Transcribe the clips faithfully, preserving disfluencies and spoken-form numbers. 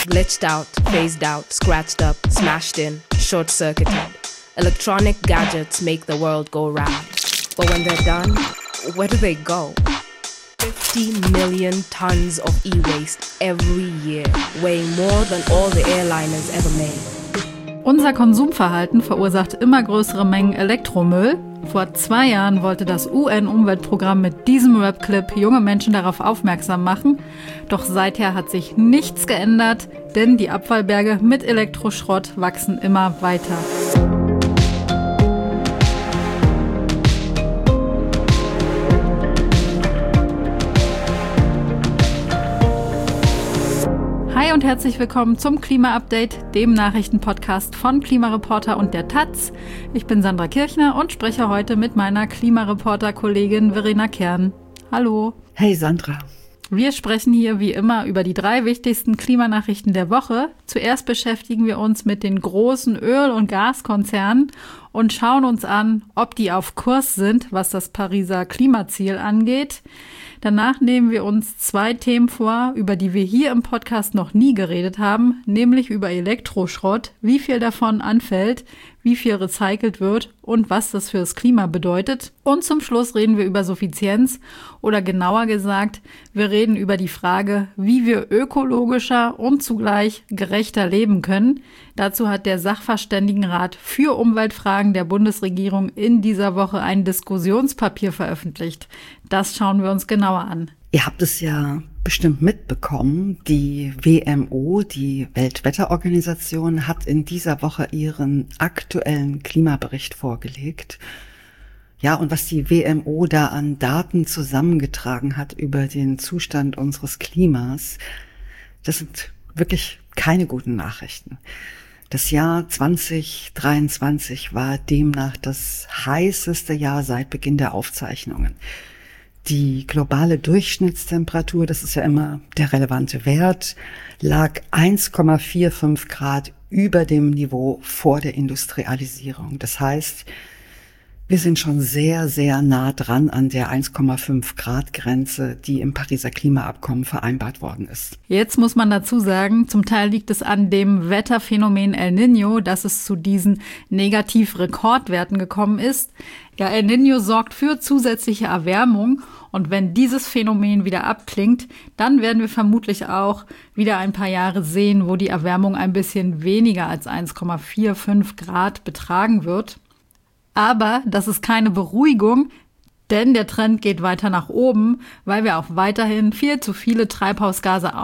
Glitched out, phased out, scratched up, smashed in, short-circuited. Electronic gadgets make the world go round. But when they're done, where do they go? fifty million tons of e-waste every year, weighing more than all the airliners ever made. Unser Konsumverhalten verursacht immer größere Mengen Elektromüll. Vor zwei Jahren wollte das U N-Umweltprogramm mit diesem Rap-Clip junge Menschen darauf aufmerksam machen. Doch seither hat sich nichts geändert, denn die Abfallberge mit Elektroschrott wachsen immer weiter. Hi und herzlich willkommen zum Klima-Update, dem Nachrichtenpodcast von Klimareporter und der Taz. Ich bin Sandra Kirchner und spreche heute mit meiner Klimareporter-Kollegin Verena Kern. Hallo. Hey Sandra. Wir sprechen hier wie immer über die drei wichtigsten Klimanachrichten der Woche. Zuerst beschäftigen wir uns mit den großen Öl- und Gaskonzernen und schauen uns an, ob die auf Kurs sind, was das Pariser Klimaziel angeht. Danach nehmen wir uns zwei Themen vor, über die wir hier im Podcast noch nie geredet haben, nämlich über Elektroschrott, wie viel davon anfällt, wie viel recycelt wird und was das für das Klima bedeutet. Und zum Schluss reden wir über Suffizienz oder genauer gesagt, wir reden über die Frage, wie wir ökologischer und zugleich gerechter leben können. Dazu hat der Sachverständigenrat für Umweltfragen der Bundesregierung in dieser Woche ein Diskussionspapier veröffentlicht. Das schauen wir uns genauer an. Ihr habt es ja bestimmt mitbekommen, die W M O, die Weltwetterorganisation, hat in dieser Woche ihren aktuellen Klimabericht vorgelegt. Ja, und was die W M O da an Daten zusammengetragen hat über den Zustand unseres Klimas, das sind wirklich keine guten Nachrichten. Das Jahr zwanzig dreiundzwanzig war demnach das heißeste Jahr seit Beginn der Aufzeichnungen. Die globale Durchschnittstemperatur, das ist ja immer der relevante Wert, lag eins Komma fünfundvierzig Grad über dem Niveau vor der Industrialisierung. Das heißt, wir sind schon sehr, sehr nah dran an der eins Komma fünf Grad Grenze, die im Pariser Klimaabkommen vereinbart worden ist. Jetzt muss man dazu sagen, zum Teil liegt es an dem Wetterphänomen El Niño, dass es zu diesen Negativrekordwerten gekommen ist. Ja, El Niño sorgt für zusätzliche Erwärmung und wenn dieses Phänomen wieder abklingt, dann werden wir vermutlich auch wieder ein paar Jahre sehen, wo die Erwärmung ein bisschen weniger als eins Komma fünfundvierzig Grad betragen wird. Aber das ist keine Beruhigung, denn der Trend geht weiter nach oben, weil wir auch weiterhin viel zu viele Treibhausgase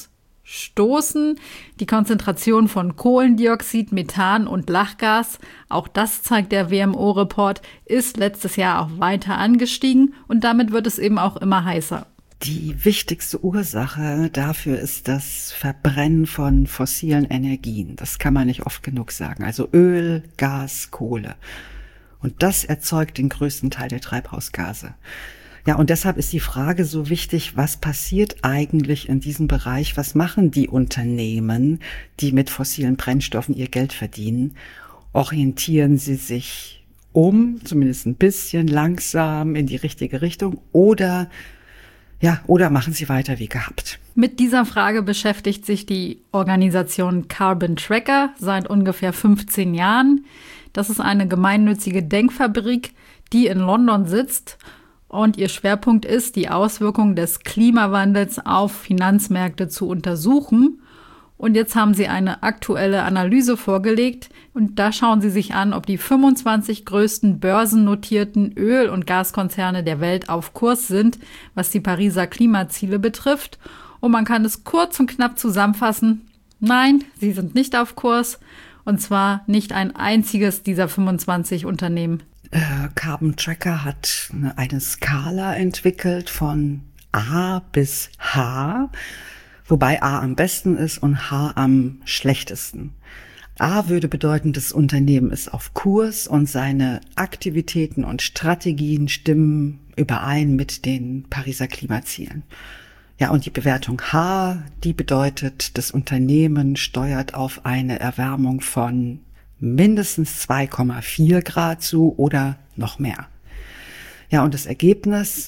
ausstoßen. Die Konzentration von Kohlendioxid, Methan und Lachgas, auch das zeigt der W M O-Report, ist letztes Jahr auch weiter angestiegen und damit wird es eben auch immer heißer. Die wichtigste Ursache dafür ist das Verbrennen von fossilen Energien. Das kann man nicht oft genug sagen. Also Öl, Gas, Kohle. Und das erzeugt den größten Teil der Treibhausgase. Ja, und deshalb ist die Frage so wichtig, was passiert eigentlich in diesem Bereich? Was machen die Unternehmen, die mit fossilen Brennstoffen ihr Geld verdienen? Orientieren sie sich um, zumindest ein bisschen langsam in die richtige Richtung, oder ja, oder machen sie weiter wie gehabt? Mit dieser Frage beschäftigt sich die Organisation Carbon Tracker seit ungefähr fünfzehn Jahren. Das ist eine gemeinnützige Denkfabrik, die in London sitzt und ihr Schwerpunkt ist, die Auswirkungen des Klimawandels auf Finanzmärkte zu untersuchen. Und jetzt haben sie eine aktuelle Analyse vorgelegt und da schauen sie sich an, ob die fünfundzwanzig größten börsennotierten Öl- und Gaskonzerne der Welt auf Kurs sind, was die Pariser Klimaziele betrifft. Und man kann es kurz und knapp zusammenfassen. Nein, sie sind nicht auf Kurs. Und zwar nicht ein einziges dieser fünfundzwanzig Unternehmen. Äh, Carbon Tracker hat eine, eine Skala entwickelt von A bis H, wobei A am besten ist und H am schlechtesten. A würde bedeuten, das Unternehmen ist auf Kurs und seine Aktivitäten und Strategien stimmen überein mit den Pariser Klimazielen. Ja, und die Bewertung H, die bedeutet, das Unternehmen steuert auf eine Erwärmung von mindestens zwei Komma vier Grad zu oder noch mehr. Ja, und das Ergebnis,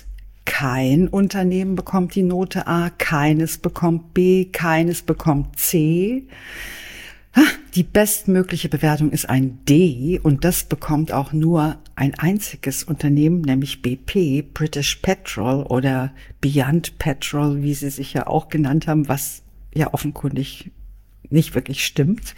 Kein Unternehmen bekommt die Note A, keines bekommt B, keines bekommt C. Die bestmögliche Bewertung ist ein D und das bekommt auch nur ein einziges Unternehmen, nämlich B P, British Petrol oder Beyond Petrol, wie sie sich ja auch genannt haben, was ja offenkundig nicht wirklich stimmt.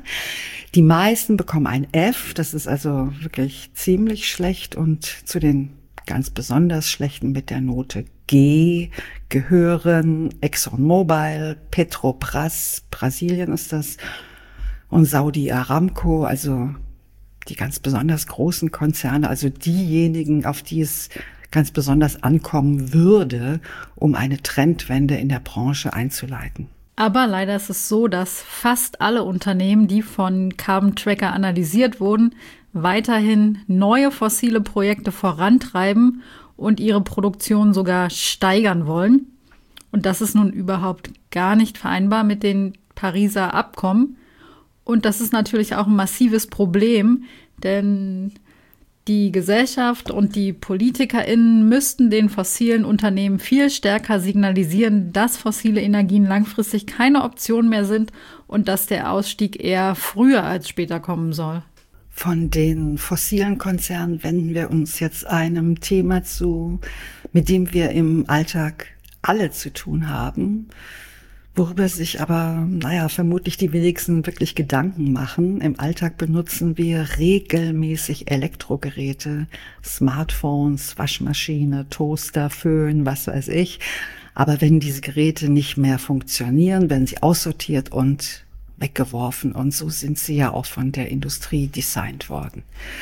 Die meisten bekommen ein F, das ist also wirklich ziemlich schlecht, und zu den ganz besonders schlechten mit der Note G gehören ExxonMobil, Petrobras, Brasilien ist das, und Saudi Aramco, also die ganz besonders großen Konzerne, also diejenigen, auf die es ganz besonders ankommen würde, um eine Trendwende in der Branche einzuleiten. Aber leider ist es so, dass fast alle Unternehmen, die von Carbon Tracker analysiert wurden, weiterhin neue fossile Projekte vorantreiben und ihre Produktion sogar steigern wollen. Und das ist nun überhaupt gar nicht vereinbar mit den Pariser Abkommen. Und das ist natürlich auch ein massives Problem, denn die Gesellschaft und die PolitikerInnen müssten den fossilen Unternehmen viel stärker signalisieren, dass fossile Energien langfristig keine Option mehr sind und dass der Ausstieg eher früher als später kommen soll. Von den fossilen Konzernen wenden wir uns jetzt einem Thema zu, mit dem wir im Alltag alle zu tun haben, worüber sich aber, naja, vermutlich die wenigsten wirklich Gedanken machen. Im Alltag benutzen wir regelmäßig Elektrogeräte, Smartphones, Waschmaschine, Toaster, Föhn, was weiß ich. Aber wenn diese Geräte nicht mehr funktionieren, werden sie aussortiert und weggeworfen. Und so sind sie ja auch von der Industrie designt worden.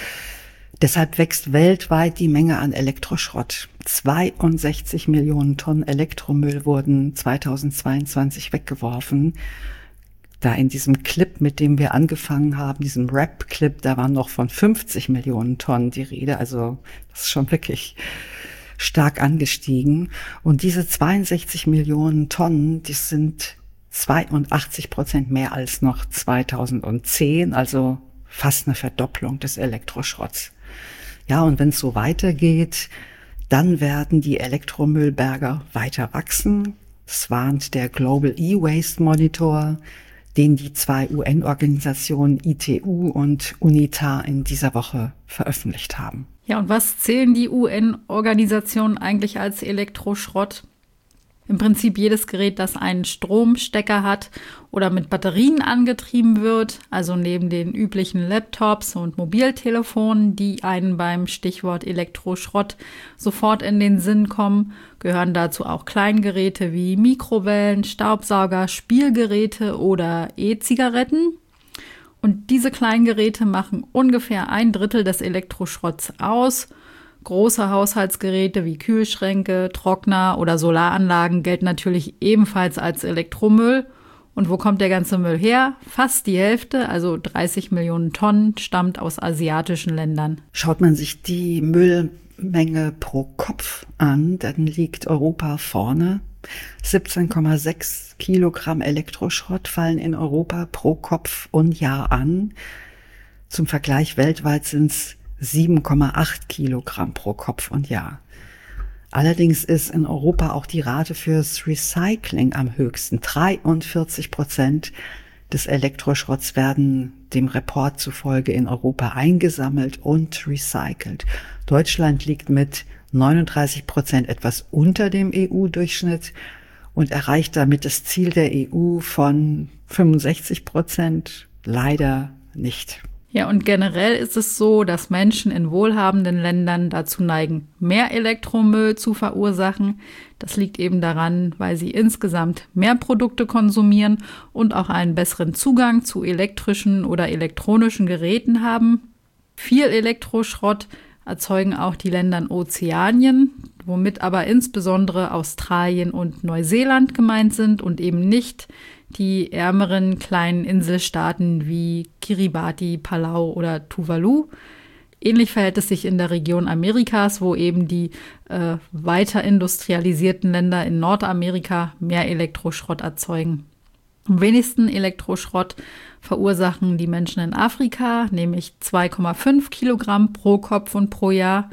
Deshalb wächst weltweit die Menge an Elektroschrott. zweiundsechzig Millionen Tonnen Elektromüll wurden zweitausendzweiundzwanzig weggeworfen. Da in diesem Clip, mit dem wir angefangen haben, diesem Rap-Clip, da waren noch von fünfzig Millionen Tonnen die Rede. Also das ist schon wirklich stark angestiegen. Und diese zweiundsechzig Millionen Tonnen, die sind zweiundachtzig Prozent mehr als noch zweitausendzehn, also fast eine Verdopplung des Elektroschrotts. Ja, und wenn es so weitergeht, dann werden die Elektromüllberge weiter wachsen. Das warnt der Global E-Waste Monitor, den die zwei U N-Organisationen I T U und UNITA in dieser Woche veröffentlicht haben. Ja, und was zählen die U N-Organisationen eigentlich als Elektroschrott? Im Prinzip jedes Gerät, das einen Stromstecker hat oder mit Batterien angetrieben wird, also neben den üblichen Laptops und Mobiltelefonen, die einen beim Stichwort Elektroschrott sofort in den Sinn kommen, gehören dazu auch Kleingeräte wie Mikrowellen, Staubsauger, Spielgeräte oder E-Zigaretten. Und diese Kleingeräte machen ungefähr ein Drittel des Elektroschrotts aus. Große Haushaltsgeräte wie Kühlschränke, Trockner oder Solaranlagen gelten natürlich ebenfalls als Elektromüll. Und wo kommt der ganze Müll her? Fast die Hälfte, also dreißig Millionen Tonnen, stammt aus asiatischen Ländern. Schaut man sich die Müllmenge pro Kopf an, dann liegt Europa vorne. siebzehn Komma sechs Kilogramm Elektroschrott fallen in Europa pro Kopf und Jahr an. Zum Vergleich weltweit sind es sieben Komma acht Kilogramm pro Kopf und Jahr. Allerdings ist in Europa auch die Rate fürs Recycling am höchsten. dreiundvierzig Prozent des Elektroschrotts werden dem Report zufolge in Europa eingesammelt und recycelt. Deutschland liegt mit neununddreißig Prozent etwas unter dem E U-Durchschnitt und erreicht damit das Ziel der E U von fünfundsechzig Prozent leider nicht. Ja, und generell ist es so, dass Menschen in wohlhabenden Ländern dazu neigen, mehr Elektromüll zu verursachen. Das liegt eben daran, weil sie insgesamt mehr Produkte konsumieren und auch einen besseren Zugang zu elektrischen oder elektronischen Geräten haben. Viel Elektroschrott erzeugen auch die Länder in Ozeanien, womit aber insbesondere Australien und Neuseeland gemeint sind und eben nicht die ärmeren kleinen Inselstaaten wie Kiribati, Palau oder Tuvalu. Ähnlich verhält es sich in der Region Amerikas, wo eben die äh, weiter industrialisierten Länder in Nordamerika mehr Elektroschrott erzeugen. Am wenigsten Elektroschrott verursachen die Menschen in Afrika, nämlich zwei Komma fünf Kilogramm pro Kopf und pro Jahr.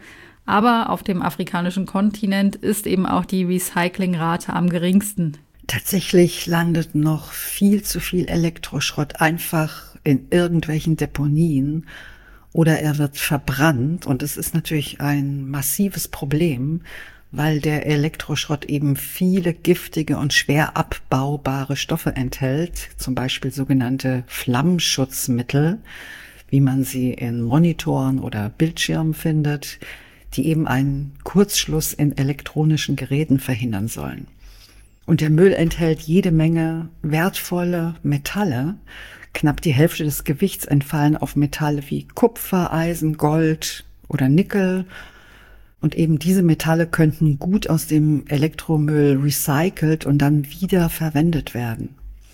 Aber auf dem afrikanischen Kontinent ist eben auch die Recyclingrate am geringsten. Tatsächlich landet noch viel zu viel Elektroschrott einfach in irgendwelchen Deponien oder er wird verbrannt. Und es ist natürlich ein massives Problem, weil der Elektroschrott eben viele giftige und schwer abbaubare Stoffe enthält, zum Beispiel sogenannte Flammschutzmittel, wie man sie in Monitoren oder Bildschirmen findet, die eben einen Kurzschluss in elektronischen Geräten verhindern sollen. Und der Müll enthält jede Menge wertvolle Metalle. Knapp die Hälfte des Gewichts entfallen auf Metalle wie Kupfer, Eisen, Gold oder Nickel. Und eben diese Metalle könnten gut aus dem Elektromüll recycelt und dann wieder verwendet werden.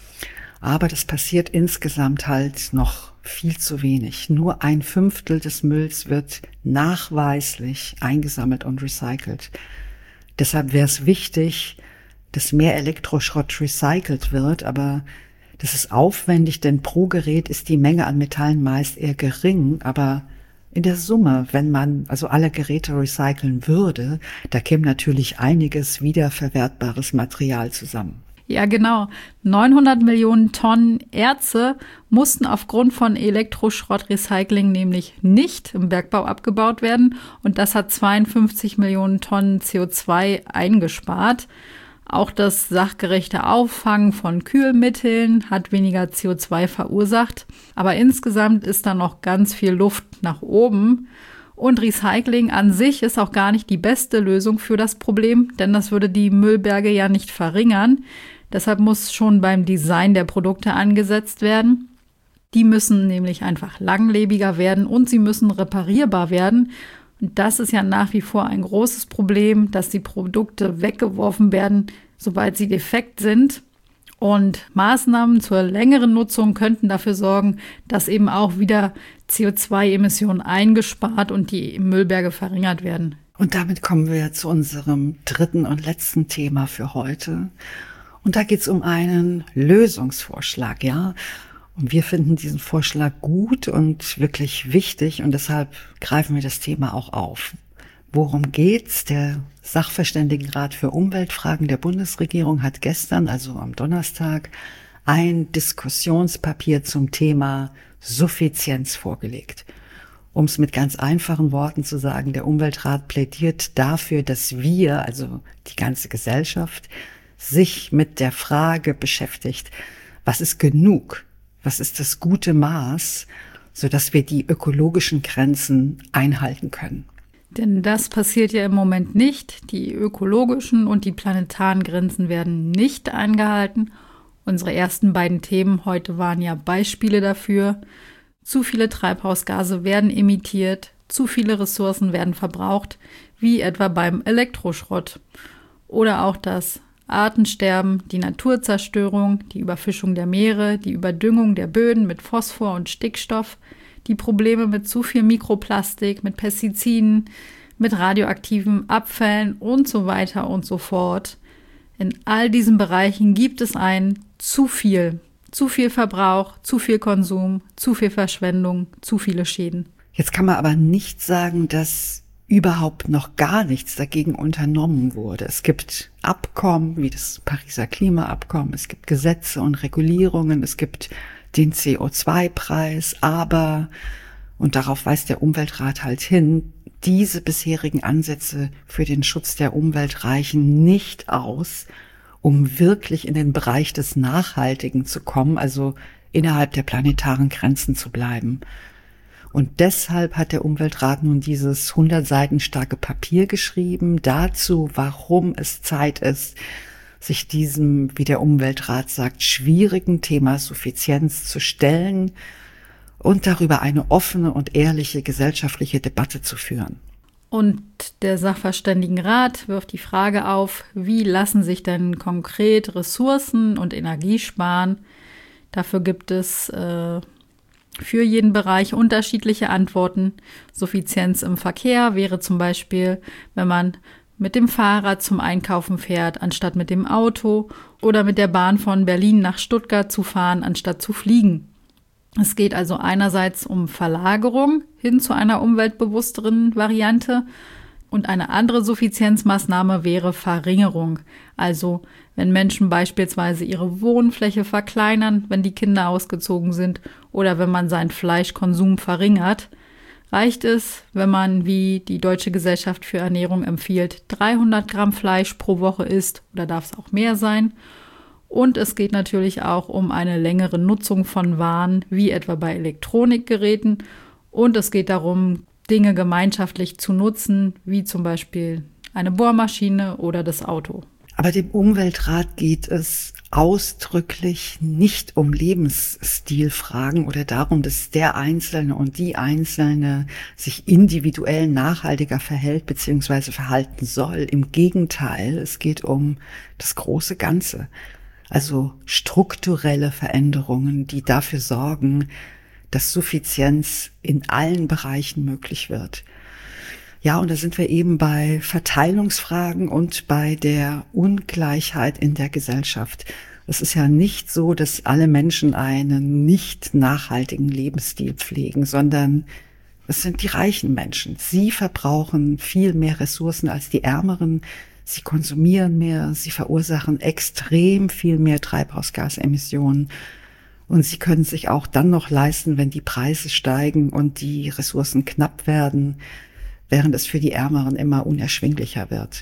Aber das passiert insgesamt halt noch viel zu wenig. Nur ein Fünftel des Mülls wird nachweislich eingesammelt und recycelt. Deshalb wäre es wichtig, dass mehr Elektroschrott recycelt wird, aber das ist aufwendig, denn pro Gerät ist die Menge an Metallen meist eher gering, aber in der Summe, wenn man also alle Geräte recyceln würde, da käme natürlich einiges wiederverwertbares Material zusammen. Ja, genau. neunhundert Millionen Tonnen Erze mussten aufgrund von Elektroschrottrecycling nämlich nicht im Bergbau abgebaut werden und das hat zweiundfünfzig Millionen Tonnen C O zwei eingespart. Auch das sachgerechte Auffangen von Kühlmitteln hat weniger C O zwei verursacht. Aber insgesamt ist da noch ganz viel Luft nach oben. Und Recycling an sich ist auch gar nicht die beste Lösung für das Problem, denn das würde die Müllberge ja nicht verringern. Deshalb muss schon beim Design der Produkte angesetzt werden. Die müssen nämlich einfach langlebiger werden und sie müssen reparierbar werden. Und das ist ja nach wie vor ein großes Problem, dass die Produkte weggeworfen werden, sobald sie defekt sind. Und Maßnahmen zur längeren Nutzung könnten dafür sorgen, dass eben auch wieder C O zwei Emissionen eingespart und die Müllberge verringert werden. Und damit kommen wir zu unserem dritten und letzten Thema für heute. Und da geht es um einen Lösungsvorschlag, ja. Und wir finden diesen Vorschlag gut und wirklich wichtig und deshalb greifen wir das Thema auch auf. Worum geht's? Der Sachverständigenrat für Umweltfragen der Bundesregierung hat gestern, also am Donnerstag, ein Diskussionspapier zum Thema Suffizienz vorgelegt. Um es mit ganz einfachen Worten zu sagen, der Umweltrat plädiert dafür, dass wir, also die ganze Gesellschaft, sich mit der Frage beschäftigt, was ist genug? Was ist das gute Maß, sodass wir die ökologischen Grenzen einhalten können? Denn das passiert ja im Moment nicht. Die ökologischen und die planetaren Grenzen werden nicht eingehalten. Unsere ersten beiden Themen heute waren ja Beispiele dafür. Zu viele Treibhausgase werden emittiert, zu viele Ressourcen werden verbraucht, wie etwa beim Elektroschrott. Oder auch das Artensterben, die Naturzerstörung, die Überfischung der Meere, die Überdüngung der Böden mit Phosphor und Stickstoff, die Probleme mit zu viel Mikroplastik, mit Pestiziden, mit radioaktiven Abfällen und so weiter und so fort. In all diesen Bereichen gibt es ein zu viel, zu viel Verbrauch, zu viel Konsum, zu viel Verschwendung, zu viele Schäden. Jetzt kann man aber nicht sagen, dass überhaupt noch gar nichts dagegen unternommen wurde. Es gibt Abkommen wie das Pariser Klimaabkommen, es gibt Gesetze und Regulierungen, es gibt den C O zwei Preis, aber, und darauf weist der Umweltrat halt hin, diese bisherigen Ansätze für den Schutz der Umwelt reichen nicht aus, um wirklich in den Bereich des Nachhaltigen zu kommen, also innerhalb der planetaren Grenzen zu bleiben. Und deshalb hat der Umweltrat nun dieses hundert Seiten starke Papier geschrieben, dazu, warum es Zeit ist, sich diesem, wie der Umweltrat sagt, schwierigen Thema Suffizienz zu stellen und darüber eine offene und ehrliche gesellschaftliche Debatte zu führen. Und der Sachverständigenrat wirft die Frage auf, wie lassen sich denn konkret Ressourcen und Energie sparen? Dafür gibt es äh, für jeden Bereich unterschiedliche Antworten. Suffizienz im Verkehr wäre zum Beispiel, wenn man mit dem Fahrrad zum Einkaufen fährt, anstatt mit dem Auto, oder mit der Bahn von Berlin nach Stuttgart zu fahren, anstatt zu fliegen. Es geht also einerseits um Verlagerung hin zu einer umweltbewussteren Variante. Und eine andere Suffizienzmaßnahme wäre Verringerung. Also wenn Menschen beispielsweise ihre Wohnfläche verkleinern, wenn die Kinder ausgezogen sind oder wenn man seinen Fleischkonsum verringert, reicht es, wenn man, wie die Deutsche Gesellschaft für Ernährung empfiehlt, dreihundert Gramm Fleisch pro Woche isst, oder darf es auch mehr sein. Und es geht natürlich auch um eine längere Nutzung von Waren, wie etwa bei Elektronikgeräten. Und es geht darum, Dinge gemeinschaftlich zu nutzen, wie zum Beispiel eine Bohrmaschine oder das Auto. Aber dem Umweltrat geht es ausdrücklich nicht um Lebensstilfragen oder darum, dass der Einzelne und die Einzelne sich individuell nachhaltiger verhält bzw. verhalten soll. Im Gegenteil, es geht um das große Ganze. Also strukturelle Veränderungen, die dafür sorgen, dass Suffizienz in allen Bereichen möglich wird. Ja, und da sind wir eben bei Verteilungsfragen und bei der Ungleichheit in der Gesellschaft. Es ist ja nicht so, dass alle Menschen einen nicht nachhaltigen Lebensstil pflegen, sondern es sind die reichen Menschen. Sie verbrauchen viel mehr Ressourcen als die Ärmeren. Sie konsumieren mehr, sie verursachen extrem viel mehr Treibhausgasemissionen. Und sie können sich auch dann noch leisten, wenn die Preise steigen und die Ressourcen knapp werden, während es für die Ärmeren immer unerschwinglicher wird.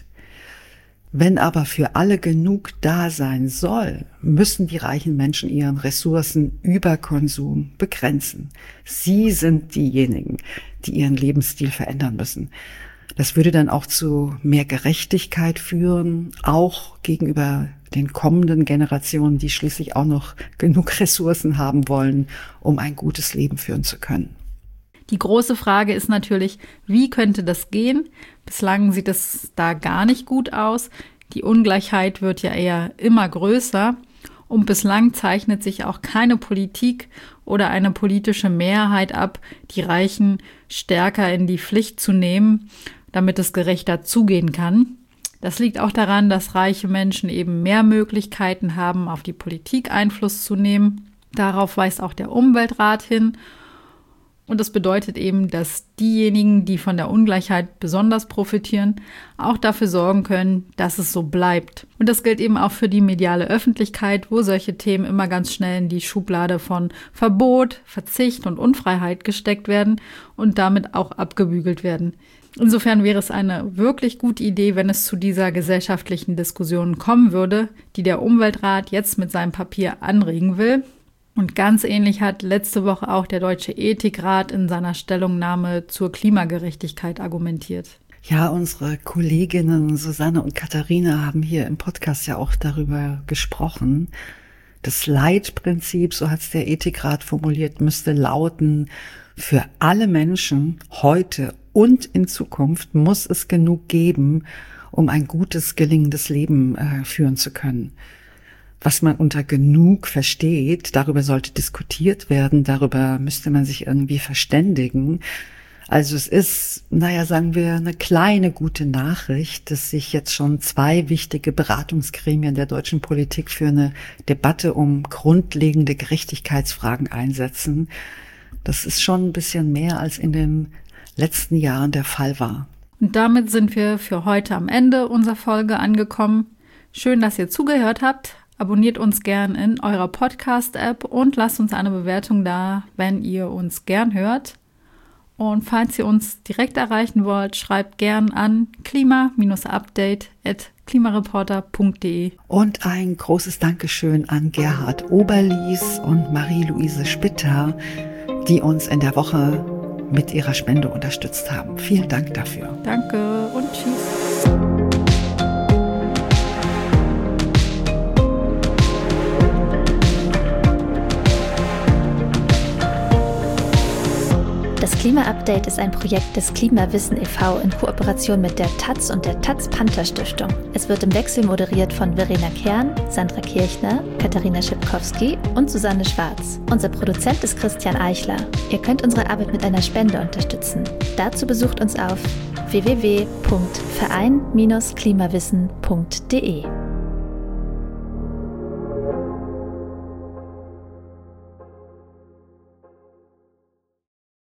Wenn aber für alle genug da sein soll, müssen die reichen Menschen ihren Ressourcenüberkonsum begrenzen. Sie sind diejenigen, die ihren Lebensstil verändern müssen. Das würde dann auch zu mehr Gerechtigkeit führen, auch gegenüber den kommenden Generationen, die schließlich auch noch genug Ressourcen haben wollen, um ein gutes Leben führen zu können. Die große Frage ist natürlich, wie könnte das gehen? Bislang sieht es da gar nicht gut aus. Die Ungleichheit wird ja eher immer größer. Und bislang zeichnet sich auch keine Politik oder eine politische Mehrheit ab, die Reichen stärker in die Pflicht zu nehmen, damit es gerechter zugehen kann. Das liegt auch daran, dass reiche Menschen eben mehr Möglichkeiten haben, auf die Politik Einfluss zu nehmen. Darauf weist auch der Umweltrat hin. Und das bedeutet eben, dass diejenigen, die von der Ungleichheit besonders profitieren, auch dafür sorgen können, dass es so bleibt. Und das gilt eben auch für die mediale Öffentlichkeit, wo solche Themen immer ganz schnell in die Schublade von Verbot, Verzicht und Unfreiheit gesteckt werden und damit auch abgebügelt werden. Insofern wäre es eine wirklich gute Idee, wenn es zu dieser gesellschaftlichen Diskussion kommen würde, die der Umweltrat jetzt mit seinem Papier anregen will. Und ganz ähnlich hat letzte Woche auch der Deutsche Ethikrat in seiner Stellungnahme zur Klimagerechtigkeit argumentiert. Ja, unsere Kolleginnen Susanne und Katharina haben hier im Podcast ja auch darüber gesprochen. Das Leitprinzip, so hat es der Ethikrat formuliert, müsste lauten: Für alle Menschen heute und in Zukunft muss es genug geben, um ein gutes, gelingendes Leben äh, führen zu können. Was man unter genug versteht, darüber sollte diskutiert werden, darüber müsste man sich irgendwie verständigen. Also es ist, naja, sagen wir, eine kleine gute Nachricht, dass sich jetzt schon zwei wichtige Beratungsgremien der deutschen Politik für eine Debatte um grundlegende Gerechtigkeitsfragen einsetzen. Das ist schon ein bisschen mehr, als in den letzten Jahren der Fall war. Und damit sind wir für heute am Ende unserer Folge angekommen. Schön, dass ihr zugehört habt. Abonniert uns gern in eurer Podcast-App und lasst uns eine Bewertung da, wenn ihr uns gern hört. Und falls ihr uns direkt erreichen wollt, schreibt gern an klima update at klimareporter punkt de. Und ein großes Dankeschön an Gerhard Oberlies und Marie-Louise Spitter, die uns in der Woche mit ihrer Spende unterstützt haben. Vielen Dank dafür. Danke und tschüss. Das Klima-Update ist ein Projekt des Klimawissen e V in Kooperation mit der Taz und der Taz-Panther-Stiftung. Es wird im Wechsel moderiert von Verena Kern, Sandra Kirchner, Katharina Schipkowski und Susanne Schwarz. Unser Produzent ist Christian Eichler. Ihr könnt unsere Arbeit mit einer Spende unterstützen. Dazu besucht uns auf w w w punkt verein Bindestrich klimawissen punkt de.